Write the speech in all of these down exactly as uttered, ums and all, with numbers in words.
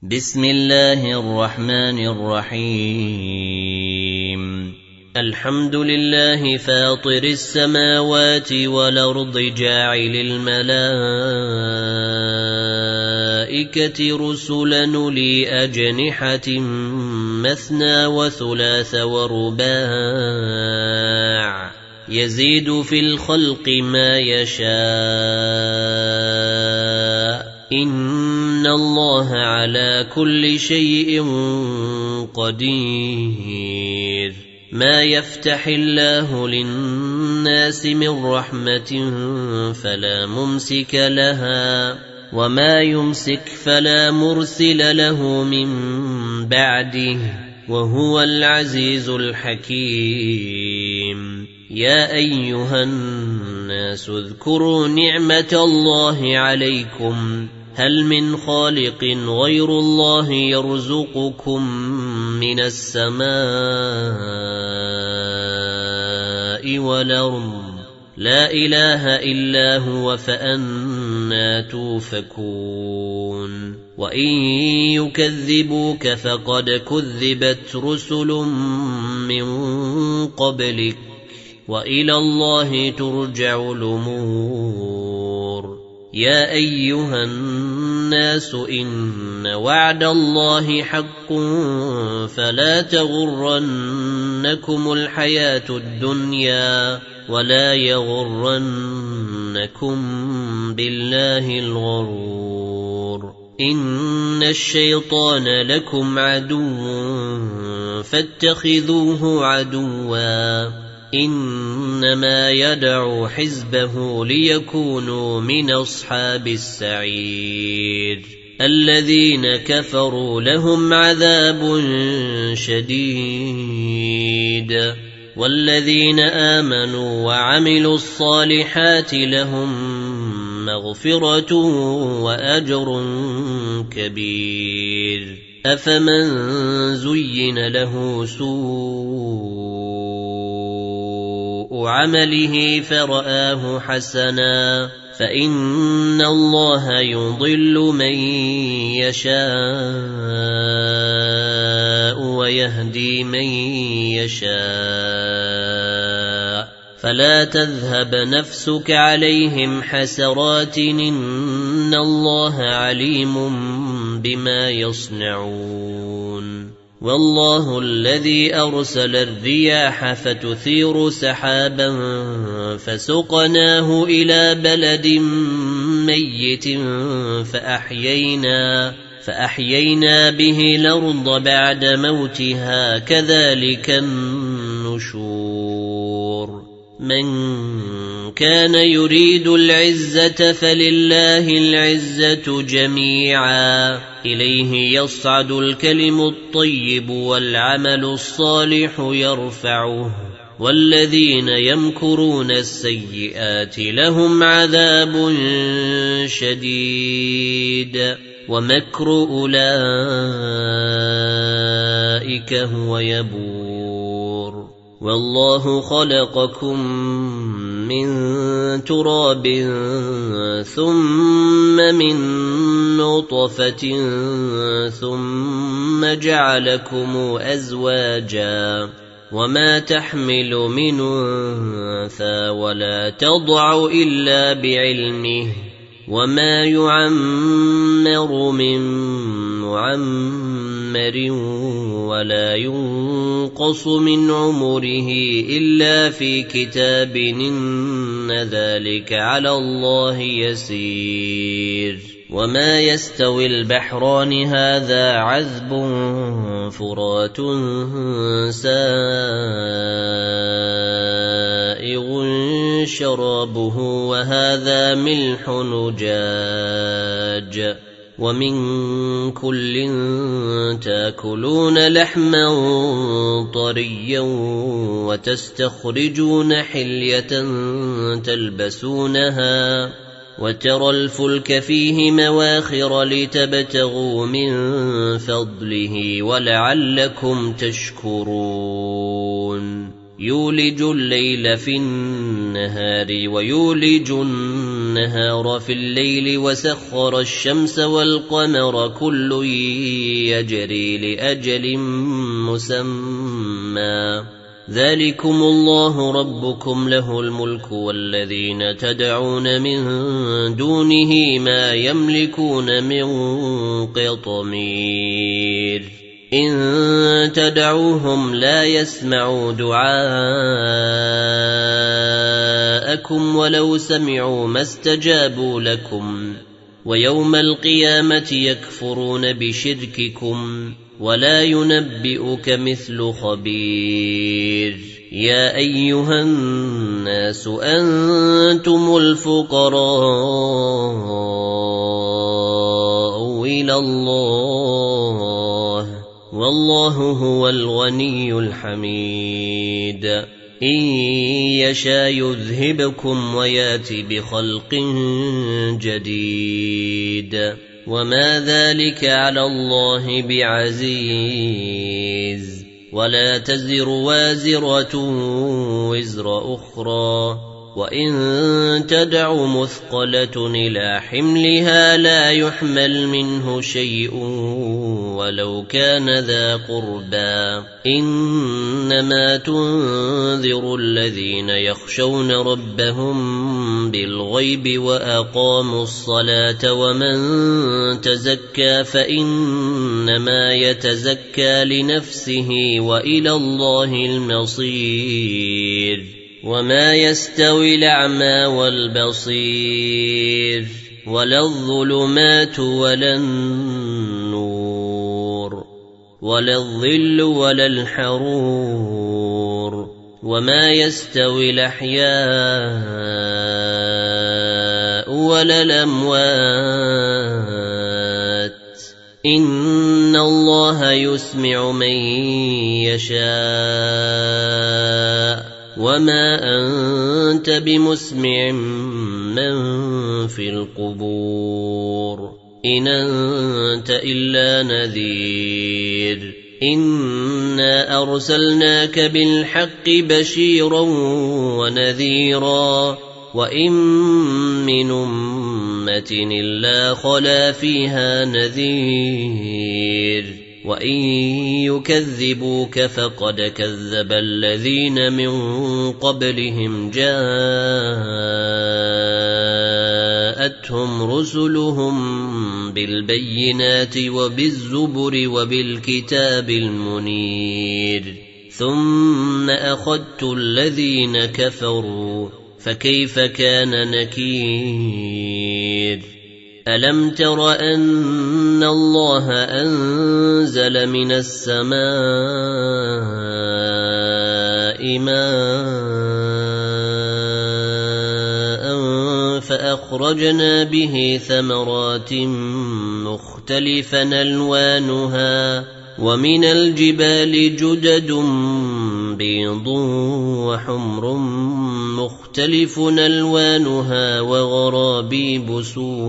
بسم الله الرحمن الرحيم الحمد لله فاطر السماوات والأرض جاعل الملائكة رسلا أولي أجنحة مثنى وثلاث ورباع يزيد في الخلق ما يشاء إن الله على كل شيء قدير. ما يفتح الله للناس من رحمة فلا ممسك لها وما يمسك فلا مرسل له من بعده وهو العزيز الحكيم. يا أيها الناس اذكروا نعمة الله عليكم هل من خالق غير الله يرزقكم من السماء والأرض لا إله إلا هو فأنى توفكون. وإن يكذبوك فقد كذبت رسل من قبلك وإلى الله ترجع الأمور. يا أيها الناس إن وعد الله حق فلا تغرنكم الحياة الدنيا ولا يغرنكم بالله الغرور. إن الشيطان لكم عدو فاتخذوه عدوا إنما يدعو حزبه ليكونوا من أصحاب السعير. الذين كفروا لهم عذاب شديد والذين آمنوا وعملوا الصالحات لهم مغفرة وأجر كبير. أفمن زين له سوء عمله فرآه حسنا فإن الله يضل من يشاء ويهدي من يشاء فلا تذهب نفسك عليهم حسرات إن الله عليم بما يصنعون. والله الذي أرسل الرياح فتثير سحابا فسقناه إلى بلد ميت فأحيينا, فأحيينا به الأرض بعد موتها كذلك النشور. من كان يريد العزة فلله العزة جميعا إليه يصعد الكلم الطيب والعمل الصالح يرفعه والذين يمكرون السيئات لهم عذاب شديد ومكر أولئك هو يبور. والله خلقكم من تراب ثم من نطفة ثم جعلكم أزواجا وما تحمل من أنثى ولا تضع إلا بعلمه وما يعمر من معمر ولا ينقص من عمره إلا في كتاب إن ذلك على الله يسير. وما يستوي البحران هذا عذب فرات سائغ شرابه وهذا ملح نجاج ومن كل تاكلون لحما طريا وتستخرجون حلية تلبسونها وترى الفلك فيه مواخر لتبتغوا من فضله ولعلكم تشكرون. يولج الليل في النهار ويولج النهار في الليل وسخر الشمس والقمر كل يجري لأجل مسمى ذلكم الله ربكم له الملك والذين تدعون من دونه ما يملكون من قطمير إن تدعوهم لا يسمعوا دعاءكم ولو سمعوا ما استجابوا لكم ويوم القيامة يكفرون بشرككم ولا ينبئك مثل خبير يا أيها الناس أنتم الفقراء إلى الله والله هو الغني الحميد إن يشاء يذهبكم ويات بخلق جديد وما ذلك على الله بعزيز ولا تزر وازرة وزر أخرى وإن تدع مثقلة إلى حملها لا يحمل منه شيء ولو كان ذا قربى إنما تنذر الذين يخشون ربهم بالغيب وأقاموا الصلاة ومن تزكى فإنما يتزكى لنفسه وإلى الله المصير وما يستوي الأعمى والبصير ولا الظلمات ولا النور ولا الظل ولا الحرور وما يستوي الأحياء ولا الأموات إن الله يسمع من يشاء وما أنت بمسمع من في القبور إن أنت إلا نذير إنا أرسلناك بالحق بشيرا ونذيرا وإن من أمة إلا خلا فيها نذير وإن يكذبوك فقد كذب الذين من قبلهم جاءتهم رسلهم بالبينات وبالزبر وبالكتاب المنير ثم أخذت الذين كفروا فكيف كان نكير ألم تر أن الله أنزل من السماء ماء فأخرجنا به ثمرات مختلفا ألوانها ومن الجبال جدد بيض وحمر مختلف ألوانها وغرابيب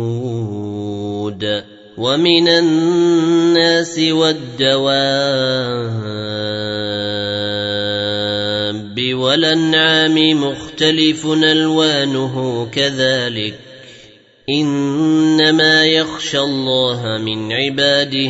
سود ومن الناس والدواب والأنعام مختلف ألوانه كذلك إنما يخشى الله من عباده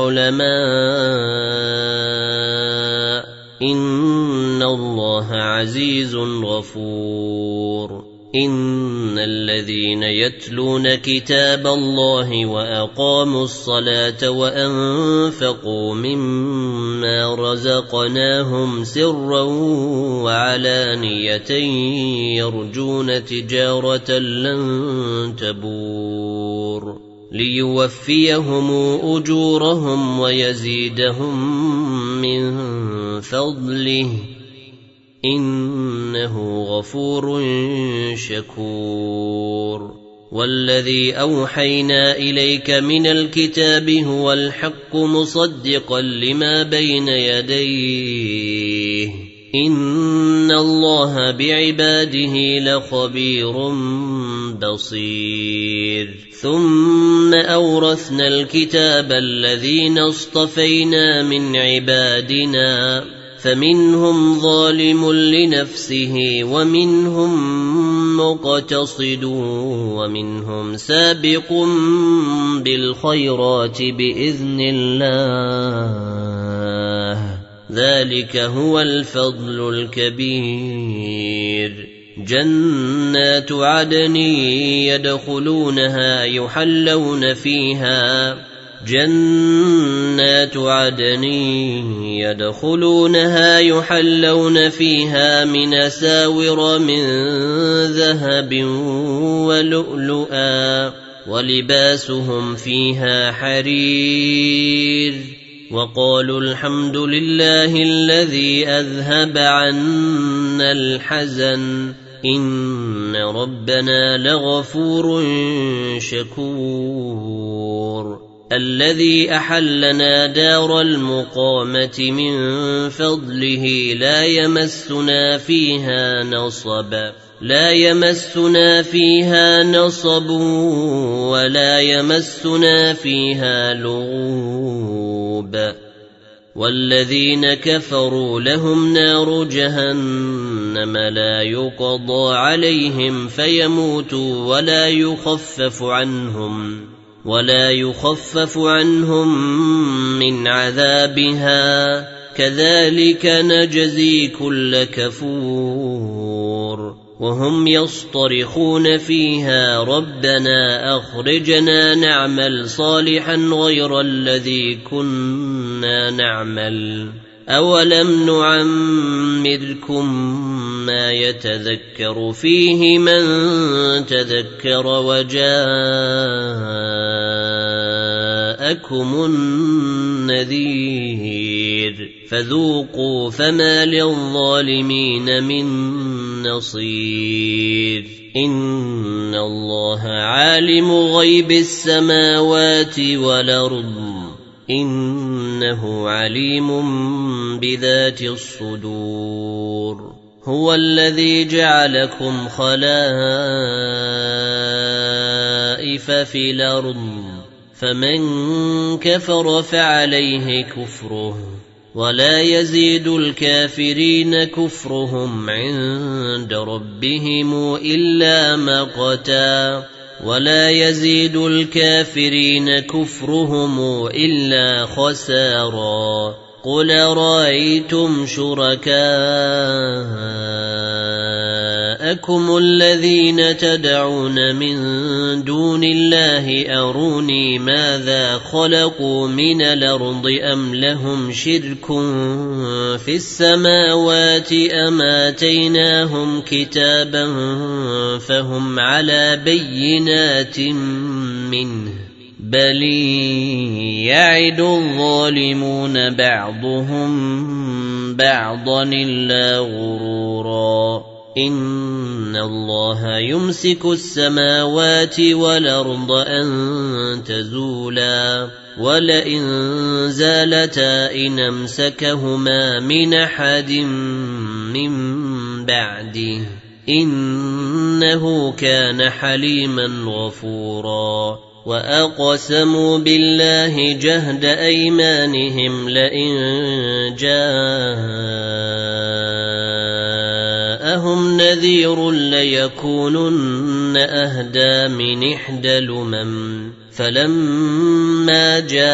العلماء إن الله عزيز غفور إن الذين يتلون كتاب الله وأقاموا الصلاة وأنفقوا مما رزقناهم سرا وعلانية يرجون تجارة لن تبور ليوفيهم أجورهم ويزيدهم من فضله إنه غفور شكور والذي أوحينا إليك من الكتاب هو الحق مصدقا لما بين يديه إن الله بعباده لخبير بصير ثم أورثنا الكتاب الذين اصطفينا من عبادنا فمنهم ظالم لنفسه ومنهم مقتصد ومنهم سابق بالخيرات بإذن الله ذلك هو الفضل الكبير جنات عدن يدخلونها يحلون فيها جنات عدن يدخلونها يحلون فيها من أساور من ذهب ولؤلؤا ولباسهم فيها حرير وقالوا الحمد لله الذي أذهب عنا الحزن إن ربنا لغفور شكور الذي أحلنا دار المقامة من فضله لا يمسنا فيها نصب لا يمسنا فيها نصب ولا يمسنا فيها لغوب والذين كفروا لهم نار جهنم لا يقضى عليهم فيموتوا ولا يخفف عنهم ولا يخفف عنهم من عذابها كذلك نجزي كل كفور وهم يصطرخون فيها ربنا أخرجنا نعمل صالحا غير الذي كنا نعمل أولم نعمركم ما يتذكر فيه من تذكر وجاءكم النذير فذوقوا فما للظالمين من نصير إن الله عالم غيب السماوات والأرض إنه عليم بذات الصدور هو الذي جعلكم خلائف في الأرض فمن كفر فعليه كفره ولا يزيد الكافرين كفرهم عند ربهم إلا مقتا ولا يزيد الكافرين كفرهم إلا خسارا قل رأيتم شركاءكم الذين تدعون من دون الله أروني ماذا خلقوا من الأرض أم لهم شرك في السماوات أم آتيناهم كتابا فهم على بينات منه بل يعد الظالمون بعضهم بعضا إلا غرورا إن الله يمسك السماوات والأرض أن تزولا ولئن زالتا إن أمسكهما من أحد من بعده إنه كان حليما غفورا وأقسموا بالله جهد أيمانهم لئن جاءهم نذير ليكونن أهدى من إحدى الأمم فلما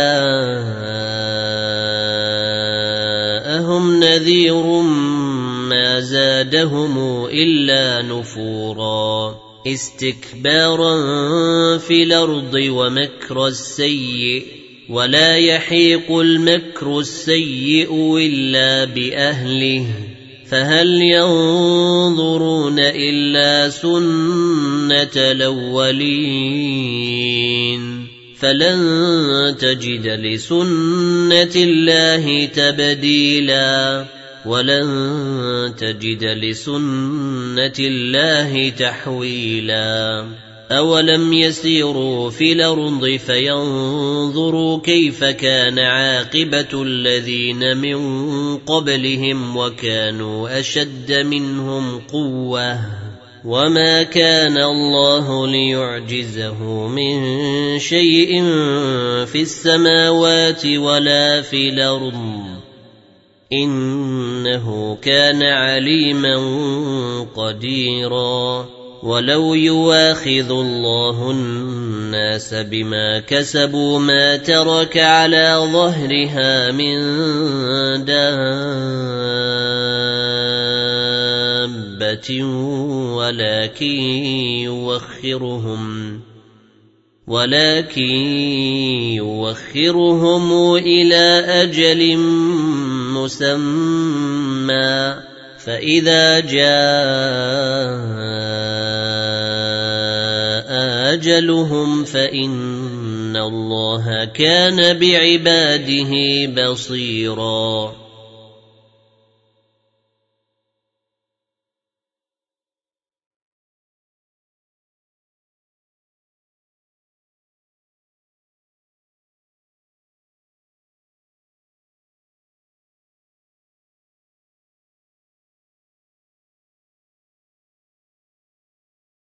جاءهم نذير ما زادهم إلا نفورا استكبارا في الأرض ومكر السيء ولا يحيق المكر السيء إلا بأهله فهل ينظرون إلا سنة الأولين فلن تجد لسنة الله تبديلا ولن تجد لسنة الله تحويلا أولم يسيروا في الأرض فينظروا كيف كان عاقبة الذين من قبلهم وكانوا أشد منهم قوة وما كان الله ليعجزه من شيء في السماوات ولا في الأرض إنه كان عليما قديرا ولو يواخذ الله الناس بما كسبوا ما ترك على ظهرها من دابة ولكن يوخرهم ولكن يوخرهم إلى أجل مسمى فإذا جاء أجلهم فإن الله كان بعباده بصيرا.